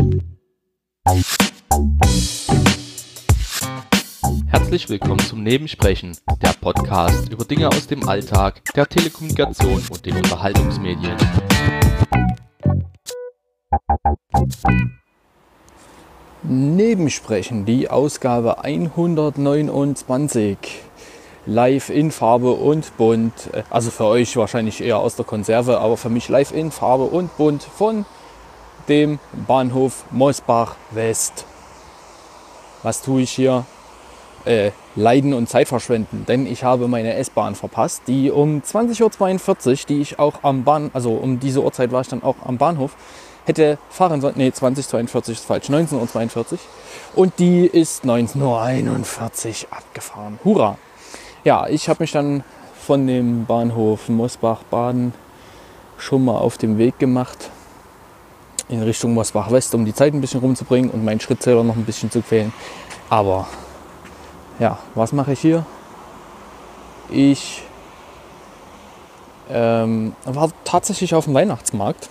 Herzlich willkommen zum Nebensprechen, der Podcast über Dinge aus dem Alltag, der Telekommunikation und den Unterhaltungsmedien. Nebensprechen, die Ausgabe 129, live in Farbe und bunt, also für euch wahrscheinlich eher aus der Konserve, aber für mich live in Farbe und bunt von dem Bahnhof Mosbach West. Was tue ich hier? Leiden und Zeit verschwenden, denn ich habe meine S-Bahn verpasst, die um 20.42 Uhr, die ich auch am also um diese Uhrzeit war ich dann auch am Bahnhof, hätte fahren sollen. Ne, 20.42 ist falsch, 19.42 Uhr. Und die ist 19.41 Uhr abgefahren. Hurra! Ja, ich habe mich dann von dem Bahnhof Mosbach-Baden schon mal auf den Weg gemacht in Richtung Mosbach-West, um die Zeit ein bisschen rumzubringen und meinen Schrittzähler noch ein bisschen zu quälen. Aber ja, was mache ich hier? Ich war tatsächlich auf dem Weihnachtsmarkt.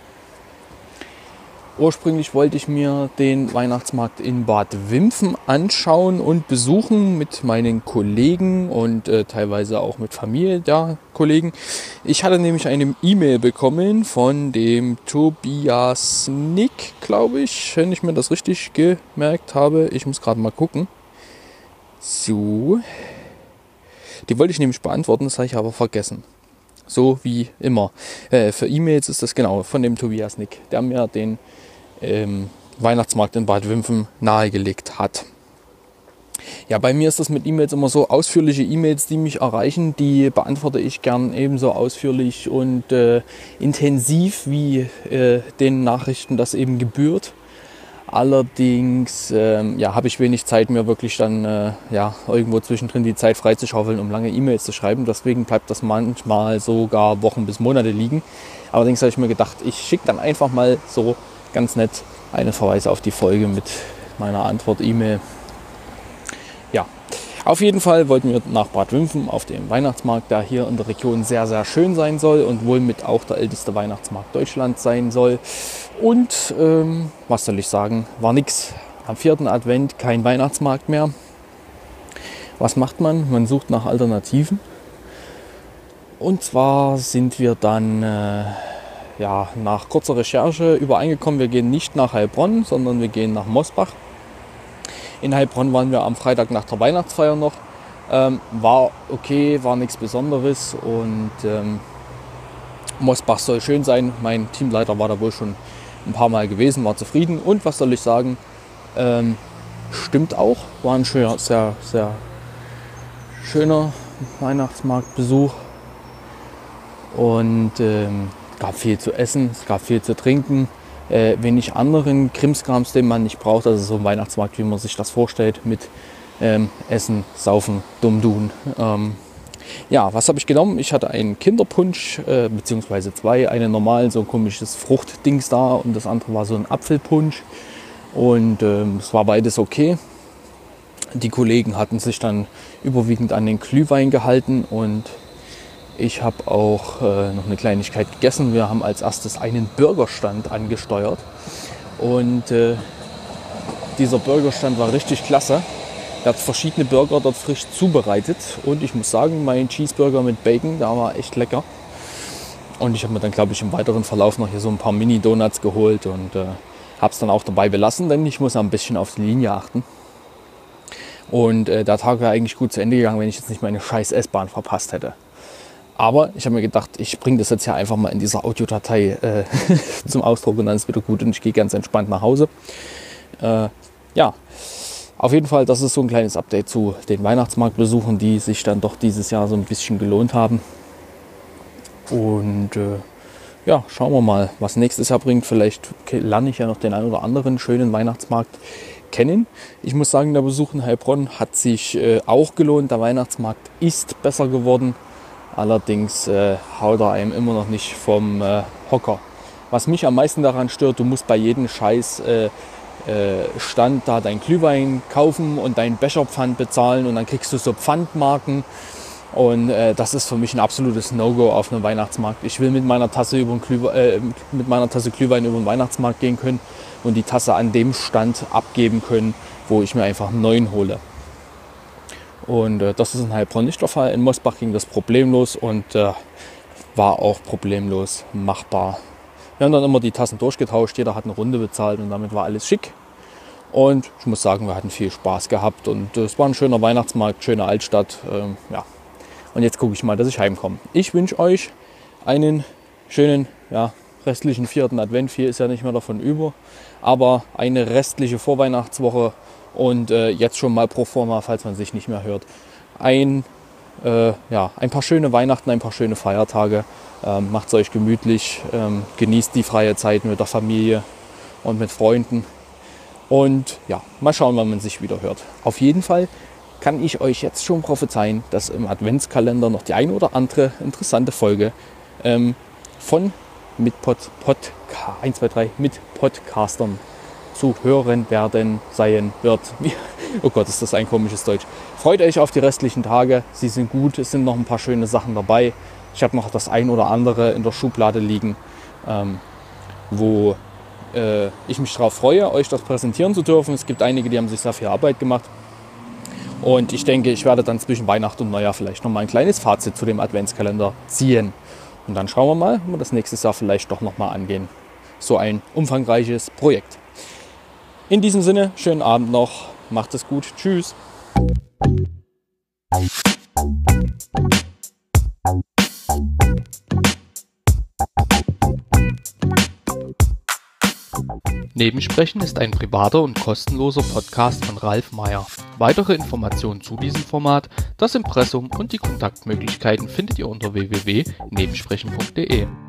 Ursprünglich wollte ich mir den Weihnachtsmarkt in Bad Wimpfen anschauen und besuchen mit meinen Kollegen und teilweise auch mit Familie der Kollegen. Ich hatte nämlich eine E-Mail bekommen von dem Tobias Nick, glaube ich, wenn ich mir das richtig gemerkt habe. Ich muss gerade mal gucken. So, die wollte ich nämlich beantworten, das habe ich aber vergessen. So wie immer. Für E-Mails ist das genau von dem Tobias Nick, der mir den Weihnachtsmarkt in Bad Wimpfen nahegelegt hat. Ja, bei mir ist das mit E-Mails immer so, ausführliche E-Mails, die mich erreichen, die beantworte ich gern ebenso ausführlich und intensiv, wie den Nachrichten das eben gebührt. Allerdings habe ich wenig Zeit, mir wirklich dann irgendwo zwischendrin die Zeit freizuschaufeln, um lange E-Mails zu schreiben. Deswegen bleibt das manchmal sogar Wochen bis Monate liegen. Allerdings habe ich mir gedacht, ich schicke dann einfach mal so ganz nett einen Verweis auf die Folge mit meiner Antwort-E-Mail. Ja, auf jeden Fall wollten wir nach Bad Wimpfen auf dem Weihnachtsmarkt, der hier in der Region sehr, sehr schön sein soll und wohl mit auch der älteste Weihnachtsmarkt Deutschlands sein soll. Und was soll ich sagen, war nix. Am 4. Advent kein Weihnachtsmarkt mehr. Was macht man? Man sucht nach Alternativen. Und zwar sind wir dann nach kurzer Recherche übereingekommen, wir gehen nicht nach Heilbronn, sondern wir gehen nach Mosbach. In Heilbronn waren wir am Freitag nach der Weihnachtsfeier noch. War okay, war nichts Besonderes und Mosbach soll schön sein. Mein Teamleiter war da wohl schon ein paar Mal gewesen, war zufrieden. Und was soll ich sagen, stimmt auch. War ein schöner, sehr, sehr schöner Weihnachtsmarktbesuch. Und gab viel zu essen, es gab viel zu trinken. Wenig anderen Krimskrams, den man nicht braucht. Also so ein Weihnachtsmarkt, wie man sich das vorstellt, mit Essen, Saufen, Dummdun. Was habe ich genommen? Ich hatte einen Kinderpunsch, beziehungsweise zwei. Einen normalen, so ein komisches Fruchtdings da und das andere war so ein Apfelpunsch. Und es war beides okay. Die Kollegen hatten sich dann überwiegend an den Glühwein gehalten und ich habe auch noch eine Kleinigkeit gegessen. Wir haben als erstes einen Burgerstand angesteuert und dieser Burgerstand war richtig klasse. Er hat verschiedene Burger dort frisch zubereitet und ich muss sagen, mein Cheeseburger mit Bacon, der war echt lecker. Und ich habe mir dann, glaube ich, im weiteren Verlauf noch hier so ein paar Mini-Donuts geholt und habe es dann auch dabei belassen, denn ich muss ein bisschen auf die Linie achten. Und der Tag wäre eigentlich gut zu Ende gegangen, wenn ich jetzt nicht meine scheiß S-Bahn verpasst hätte. Aber ich habe mir gedacht, ich bringe das jetzt ja einfach mal in dieser Audiodatei zum Ausdruck und dann ist wieder gut und ich gehe ganz entspannt nach Hause. Auf jeden Fall, das ist so ein kleines Update zu den Weihnachtsmarktbesuchen, die sich dann doch dieses Jahr so ein bisschen gelohnt haben. Und schauen wir mal, was nächstes Jahr bringt. Vielleicht lerne ich ja noch den einen oder anderen schönen Weihnachtsmarkt kennen. Ich muss sagen, der Besuch in Heilbronn hat sich auch gelohnt. Der Weihnachtsmarkt ist besser geworden. Allerdings haut er einem immer noch nicht vom Hocker. Was mich am meisten daran stört, du musst bei jedem Scheiß Stand da dein Glühwein kaufen und deinen Becherpfand bezahlen und dann kriegst du so Pfandmarken Und das ist für mich ein absolutes No-Go auf einem Weihnachtsmarkt. Ich will mit meiner Tasse Glühwein über den Weihnachtsmarkt gehen können und die Tasse an dem Stand abgeben können, wo ich mir einfach einen neuen hole. Und das ist in Heilbronn nicht der Fall. In Mosbach ging das problemlos und war auch problemlos machbar. Wir haben dann immer die Tassen durchgetauscht, jeder hat eine Runde bezahlt und damit war alles schick. Und ich muss sagen, wir hatten viel Spaß gehabt und es war ein schöner Weihnachtsmarkt, schöne Altstadt. Ja. Und jetzt gucke ich mal, dass ich heimkomme. Ich wünsche euch einen schönen restlichen 4. Advent. 4 ist ja nicht mehr davon über, aber eine restliche Vorweihnachtswoche und jetzt schon mal pro forma, falls man sich nicht mehr hört. Ein paar schöne Weihnachten, ein paar schöne Feiertage. Macht es euch gemütlich, genießt die freie Zeit mit der Familie und mit Freunden. Und ja, mal schauen, wann man sich wieder hört. Auf jeden Fall kann ich euch jetzt schon prophezeien, dass im Adventskalender noch die eine oder andere interessante Folge mit Podcastern zu hören sein wird. Oh Gott, ist das ein komisches Deutsch. Freut euch auf die restlichen Tage. Sie sind gut, es sind noch ein paar schöne Sachen dabei. Ich habe noch das ein oder andere in der Schublade liegen, wo ich mich darauf freue, euch das präsentieren zu dürfen. Es gibt einige, die haben sich sehr viel Arbeit gemacht. Und ich denke, ich werde dann zwischen Weihnachten und Neujahr vielleicht noch mal ein kleines Fazit zu dem Adventskalender ziehen. Und dann schauen wir mal, ob wir das nächstes Jahr vielleicht doch noch mal angehen. So ein umfangreiches Projekt. In diesem Sinne, schönen Abend noch. Macht es gut. Tschüss. Nebensprechen ist ein privater und kostenloser Podcast von Ralf Meyer. Weitere Informationen zu diesem Format, das Impressum und die Kontaktmöglichkeiten findet ihr unter www.nebensprechen.de.